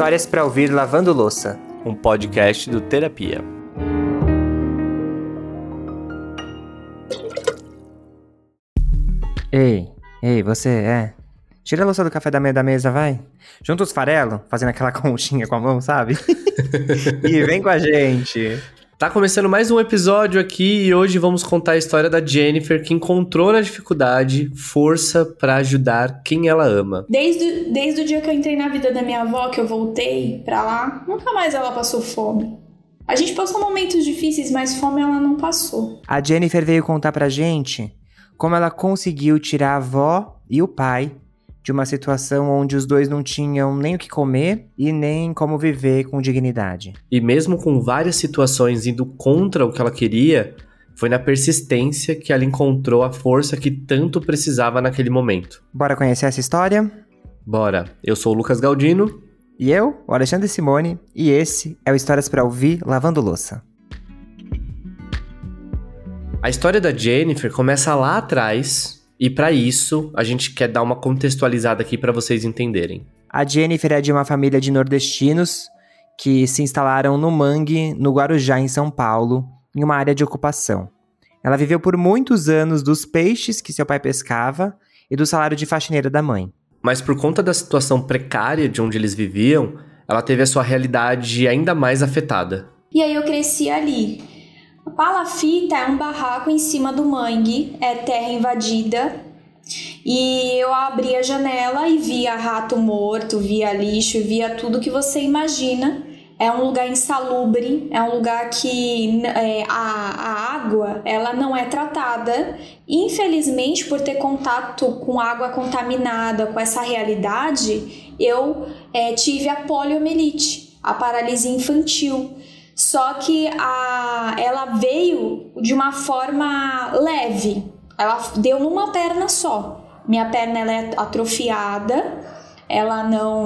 Histórias para ouvir lavando louça. Um podcast do Terapia. Ei, você, tira a louça do café da mesa, vai. Junta os farelos, fazendo aquela conchinha com a mão, sabe? E vem com a gente. Tá começando mais um episódio aqui e hoje vamos contar a história da Jennifer, que encontrou na dificuldade força pra ajudar quem ela ama. Desde o dia que eu entrei na vida da minha avó, que eu voltei pra lá, nunca mais ela passou fome. A gente passou momentos difíceis, mas fome ela não passou. A Jennifer veio contar pra gente como ela conseguiu tirar a avó e o pai de uma situação onde os dois não tinham nem o que comer e nem como viver com dignidade. E mesmo com várias situações indo contra o que ela queria, foi na persistência que ela encontrou a força que tanto precisava naquele momento. Bora conhecer essa história? Bora! Eu sou o Lucas Galdino. E eu, o Alexandre Simone, e esse é o Histórias pra Ouvir Lavando Louça. A história da Jennifer começa lá atrás. E para isso, a gente quer dar uma contextualizada aqui para vocês entenderem. A Jennifer é de uma família de nordestinos que se instalaram no Mangue, no Guarujá, em São Paulo, em uma área de ocupação. Ela viveu por muitos anos dos peixes que seu pai pescava e do salário de faxineira da mãe. Mas por conta da situação precária de onde eles viviam, ela teve a sua realidade ainda mais afetada. E aí eu cresci ali. A palafita é um barraco em cima do mangue, é terra invadida, e eu abria a janela e via rato morto, via lixo, via tudo que você imagina. É um lugar insalubre, é um lugar que a água ela não é tratada. Infelizmente, por ter contato com água contaminada, com essa realidade, eu tive a poliomielite, a paralisia infantil. Só que ela veio de uma forma leve. Ela deu numa perna só. Minha perna ela é atrofiada. Ela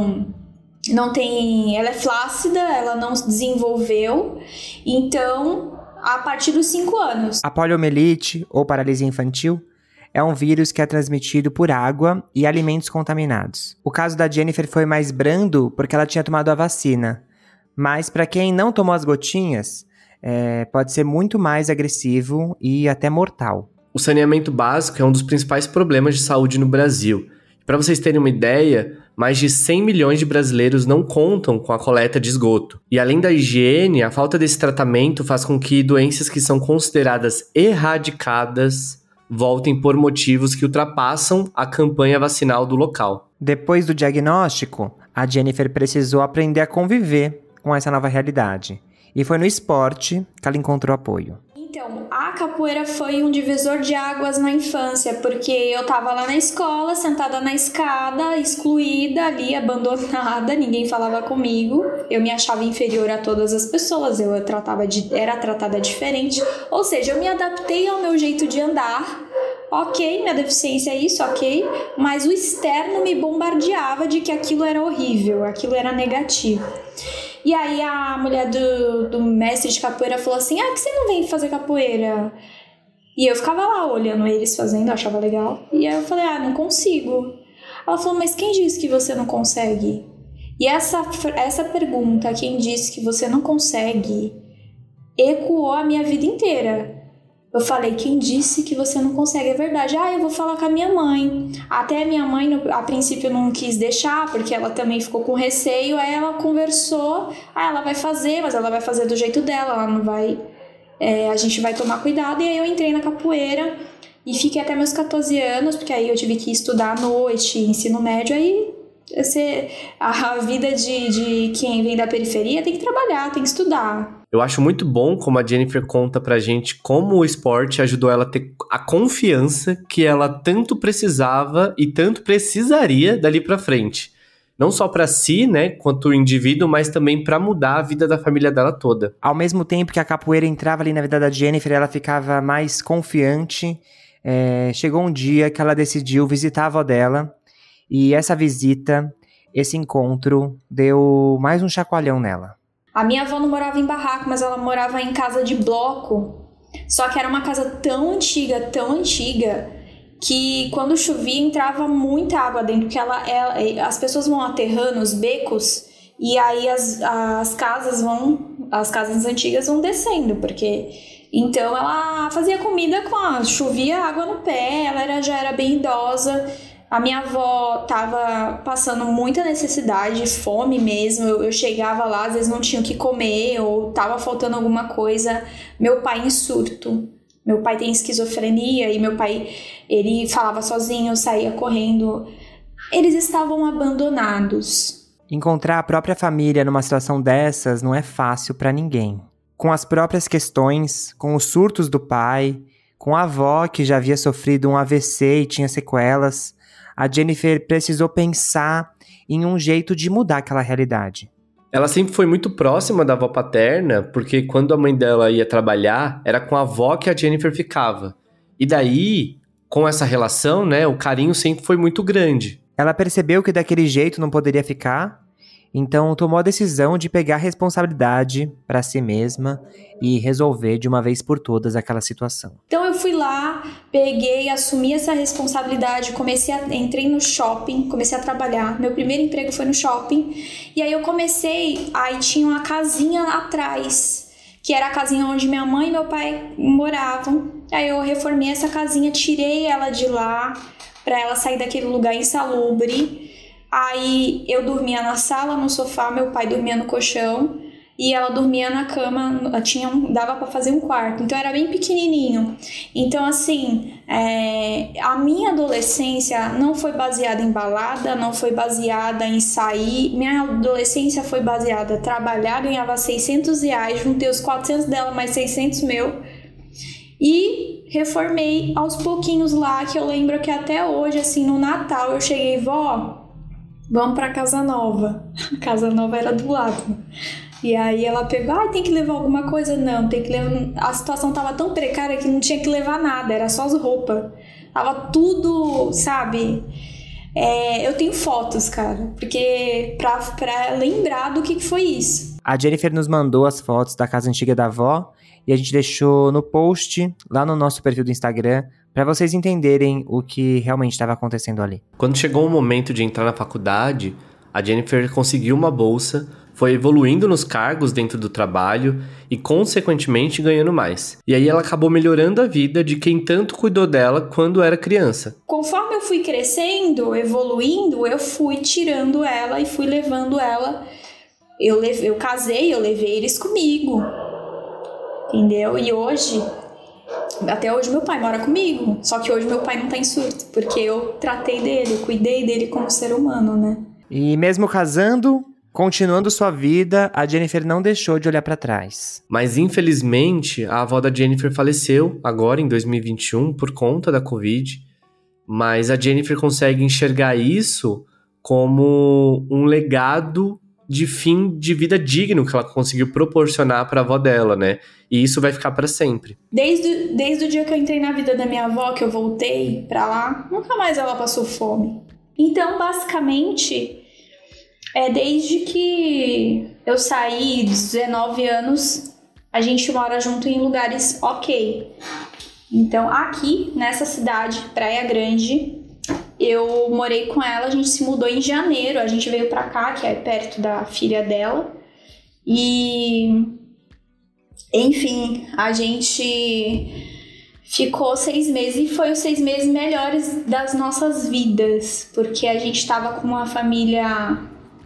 não tem... Ela é flácida, ela não se desenvolveu. Então, a partir dos 5 anos. A poliomielite, ou paralisia infantil, é um vírus que é transmitido por água e alimentos contaminados. O caso da Jennifer foi mais brando porque ela tinha tomado a vacina. Mas para quem não tomou as gotinhas, pode ser muito mais agressivo e até mortal. O saneamento básico é um dos principais problemas de saúde no Brasil. Para vocês terem uma ideia, mais de 100 milhões de brasileiros não contam com a coleta de esgoto. E além da higiene, a falta desse tratamento faz com que doenças que são consideradas erradicadas voltem por motivos que ultrapassam a campanha vacinal do local. Depois do diagnóstico, a Jennifer precisou aprender a conviver com essa nova realidade. E foi no esporte que ela encontrou apoio. Então, a capoeira foi um divisor de águas na infância, porque eu tava lá na escola, sentada na escada, excluída ali, abandonada, ninguém falava comigo, eu me achava inferior a todas as pessoas, eu era tratada diferente, ou seja, eu me adaptei ao meu jeito de andar. Ok, minha deficiência é isso, ok, mas o externo me bombardeava de que aquilo era horrível, aquilo era negativo. E aí a mulher do mestre de capoeira falou assim, que você não vem fazer capoeira? E eu ficava lá olhando eles fazendo, eu achava legal. E aí eu falei, não consigo. Ela falou, mas quem disse que você não consegue? E essa pergunta, quem disse que você não consegue, ecoou a minha vida inteira. Eu falei, quem disse que você não consegue? É verdade. Eu vou falar com a minha mãe. Até a minha mãe, a princípio, não quis deixar, porque ela também ficou com receio. Aí ela conversou. Ela vai fazer, mas ela vai fazer do jeito dela. Ela não vai... a gente vai tomar cuidado. E aí eu entrei na capoeira e fiquei até meus 14 anos, porque aí eu tive que estudar à noite, ensino médio. Aí a vida de quem vem da periferia tem que trabalhar, tem que estudar. Eu acho muito bom como a Jennifer conta pra gente como o esporte ajudou ela a ter a confiança que ela tanto precisava e tanto precisaria dali pra frente. Não só pra si, né, quanto o indivíduo, mas também pra mudar a vida da família dela toda. Ao mesmo tempo que a capoeira entrava ali na vida da Jennifer, ela ficava mais confiante. Chegou um dia que ela decidiu visitar a avó dela. E essa visita, esse encontro, deu mais um chacoalhão nela. A minha avó não morava em barraco, mas ela morava em casa de bloco. Só que era uma casa tão antiga, que quando chovia entrava muita água dentro, porque as pessoas vão aterrando os becos E aí as casas antigas vão descendo, porque... Então ela fazia comida chovia água no pé, ela já era bem idosa. A minha avó tava passando muita necessidade, fome mesmo. Eu chegava lá, às vezes não tinha o que comer ou tava faltando alguma coisa. Meu pai em surto. Meu pai tem esquizofrenia e meu pai, ele falava sozinho, saía correndo. Eles estavam abandonados. Encontrar a própria família numa situação dessas não é fácil pra ninguém. Com as próprias questões, com os surtos do pai, com a avó que já havia sofrido um AVC e tinha sequelas, a Jennifer precisou pensar em um jeito de mudar aquela realidade. Ela sempre foi muito próxima da avó paterna, porque quando a mãe dela ia trabalhar, era com a avó que a Jennifer ficava. E daí, com essa relação, né, o carinho sempre foi muito grande. Ela percebeu que daquele jeito não poderia ficar, então tomou a decisão de pegar a responsabilidade para si mesma e resolver de uma vez por todas aquela situação. Então eu fui lá, peguei, assumi essa responsabilidade, entrei no shopping, comecei a trabalhar. Meu primeiro emprego foi no shopping. E aí aí tinha uma casinha atrás, que era a casinha onde minha mãe e meu pai moravam. Aí eu reformei essa casinha, tirei ela de lá, para ela sair daquele lugar insalubre. Aí eu dormia na sala, no sofá, meu pai dormia no colchão e ela dormia na cama, dava para fazer um quarto, então era bem pequenininho. Então assim, a minha adolescência não foi baseada em balada, não foi baseada em sair. Minha adolescência foi baseada em trabalhar, ganhava R$600, juntei os 400 dela mais 600 meu e reformei aos pouquinhos lá, que eu lembro que até hoje, assim, no Natal eu cheguei, vó, vamos pra Casa Nova. A Casa Nova era do lado. E aí ela pegou, tem que levar alguma coisa? Não, tem que levar... A situação tava tão precária que não tinha que levar nada, era só as roupas. Tava tudo, sabe? Eu tenho fotos, cara, porque pra lembrar do que foi isso. A Jennifer nos mandou as fotos da casa antiga da avó e a gente deixou no post, lá no nosso perfil do Instagram, para vocês entenderem o que realmente estava acontecendo ali. Quando chegou o momento de entrar na faculdade, a Jennifer conseguiu uma bolsa, foi evoluindo nos cargos dentro do trabalho e, consequentemente, ganhando mais. E aí ela acabou melhorando a vida de quem tanto cuidou dela quando era criança. Conforme eu fui crescendo, evoluindo, eu fui tirando ela e fui levando ela. Eu casei, eu levei eles comigo. Entendeu? E até hoje meu pai mora comigo, só que hoje meu pai não tá em surto, porque eu tratei dele, cuidei dele como ser humano, né? E mesmo casando, continuando sua vida, a Jennifer não deixou de olhar pra trás. Mas infelizmente, a avó da Jennifer faleceu agora em 2021 por conta da Covid, mas a Jennifer consegue enxergar isso como um legado de fim de vida digno que ela conseguiu proporcionar para a avó dela, né? E isso vai ficar para sempre. Desde o dia que eu entrei na vida da minha avó, que eu voltei para lá, nunca mais ela passou fome. Então, basicamente, desde que eu saí, 19 anos, a gente mora junto em lugares ok. Então, aqui, nessa cidade, Praia Grande, eu morei com ela, a gente se mudou em janeiro, a gente veio pra cá, que é perto da filha dela. E, enfim, a gente ficou 6 meses e foi os 6 meses melhores das nossas vidas, porque a gente tava com uma família...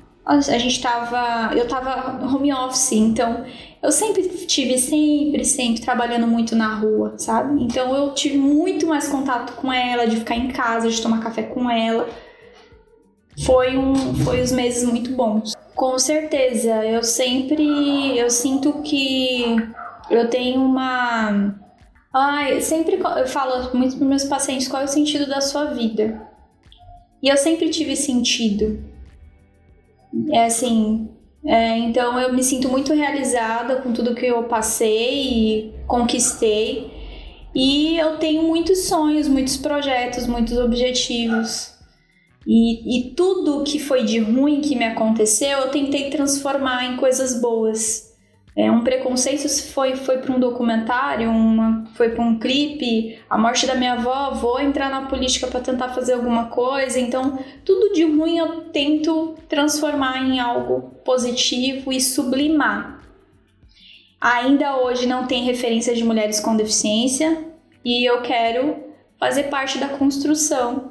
Eu tava home office, então eu sempre trabalhando muito na rua, sabe? Então eu tive muito mais contato com ela, de ficar em casa, de tomar café com ela. Foi os meses muito bons. Com certeza, eu sinto que eu tenho uma... eu falo muito para meus pacientes qual é o sentido da sua vida. E eu sempre tive sentido. Então eu me sinto muito realizada com tudo que eu passei e conquistei. E eu tenho muitos sonhos, muitos projetos, muitos objetivos. E tudo que foi de ruim que me aconteceu, eu tentei transformar em coisas boas. Um preconceito foi para um documentário, foi para um clipe, a morte da minha avó, vou entrar na política para tentar fazer alguma coisa. Então, tudo de ruim eu tento transformar em algo positivo e sublimar. Ainda hoje não tem referência de mulheres com deficiência e eu quero fazer parte da construção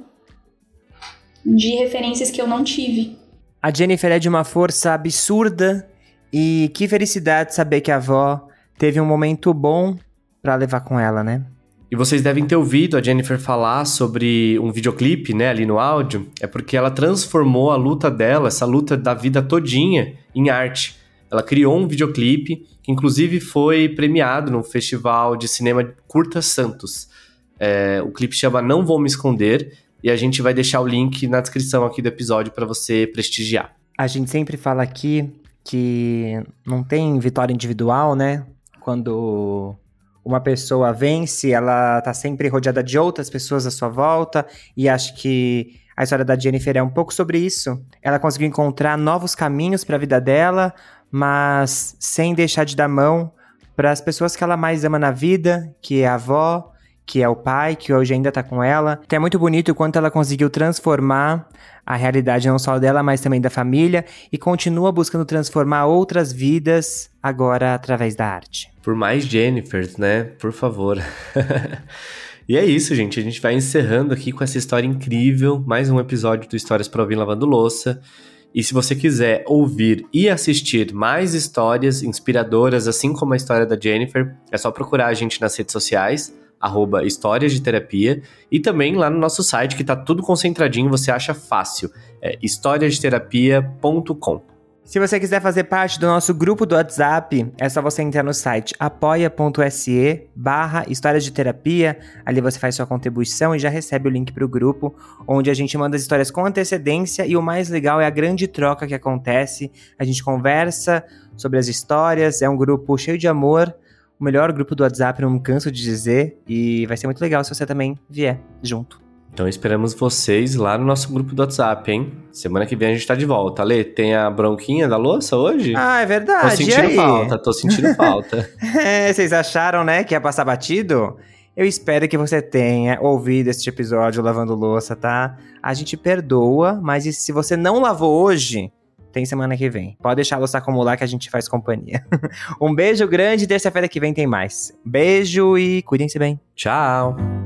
de referências que eu não tive. A Jennifer é de uma força absurda. E que felicidade saber que a avó teve um momento bom pra levar com ela, né? E vocês devem ter ouvido a Jennifer falar sobre um videoclipe, né, ali no áudio. É porque ela transformou a luta dela, essa luta da vida todinha, em arte. Ela criou um videoclipe, que inclusive foi premiado no Festival de Cinema Curta Santos. O clipe chama Não Vou Me Esconder, e a gente vai deixar o link na descrição aqui do episódio para você prestigiar. A gente sempre fala aqui que não tem vitória individual, né? Quando uma pessoa vence, ela tá sempre rodeada de outras pessoas à sua volta, e acho que a história da Jennifer é um pouco sobre isso. Ela conseguiu encontrar novos caminhos para a vida dela, mas sem deixar de dar mão para as pessoas que ela mais ama na vida, que é a avó, que é o pai, que hoje ainda tá com ela. Então é muito bonito o quanto ela conseguiu transformar a realidade não só dela, mas também da família, e continua buscando transformar outras vidas agora através da arte. Por mais Jennifers, né? Por favor. E é isso, gente. A gente vai encerrando aqui com essa história incrível. Mais um episódio do Histórias para Ouvir Lavando Louça. E se você quiser ouvir e assistir mais histórias inspiradoras, assim como a história da Jennifer, é só procurar a gente nas redes sociais, @Histórias de Terapia, e também lá no nosso site, que tá tudo concentradinho, você acha fácil, historiasdeterapia.com. Se você quiser fazer parte do nosso grupo do WhatsApp, é só você entrar no site apoia.se/Histórias de Terapia. Ali você faz sua contribuição e já recebe o link pro grupo, onde a gente manda as histórias com antecedência, e o mais legal é a grande troca que acontece. A gente conversa sobre as histórias, é um grupo cheio de amor, o melhor grupo do WhatsApp, não me canso de dizer, e vai ser muito legal se você também vier junto. Então esperamos vocês lá no nosso grupo do WhatsApp, hein? Semana que vem a gente tá de volta. Ale, tem a bronquinha da louça hoje? Ah, é verdade. Tô sentindo falta. Vocês acharam, né, que ia passar batido? Eu espero que você tenha ouvido este episódio lavando louça, tá? A gente perdoa, mas e se você não lavou hoje, tem semana que vem. Pode deixar a louça acumular que a gente faz companhia. Um beijo grande, terça-feira que vem tem mais. Beijo e cuidem-se bem. Tchau!